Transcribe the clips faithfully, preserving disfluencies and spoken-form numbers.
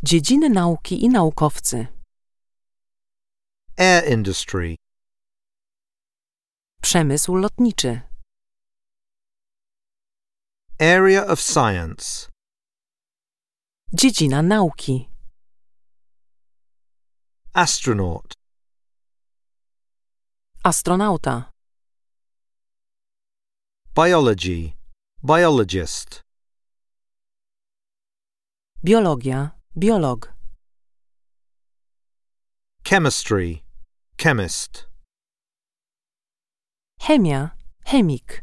Dziedziny nauki i naukowcy. Air industry. Przemysł lotniczy. Area of science. Dziedzina nauki. Astronaut. Astronauta. Biology. Biologist. Biologia. Biolog. Chemistry. Chemist. Chemia. Chemik.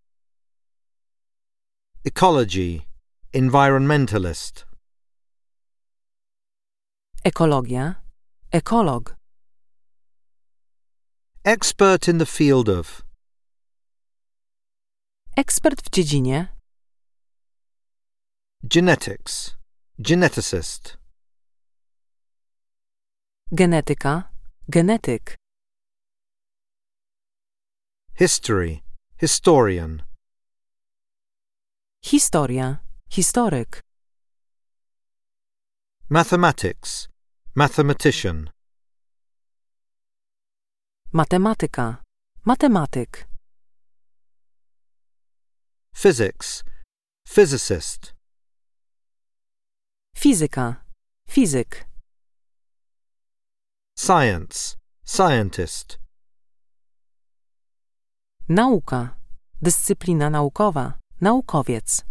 Ecology. Environmentalist. Ekologia. Ekolog. Expert in the field of. Ekspert w dziedzinie. Genetics. Geneticist. Genetyka. Genetyk. History. Historian. Historia. Historyk. Mathematics. Mathematician. Matematyka. Matematyk. Physics. Physicist. Fizyka. Fizyk. Science. Scientist. Nauka. Dyscyplina naukowa. Naukowiec.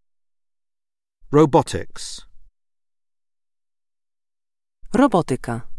Robotics. Robotyka.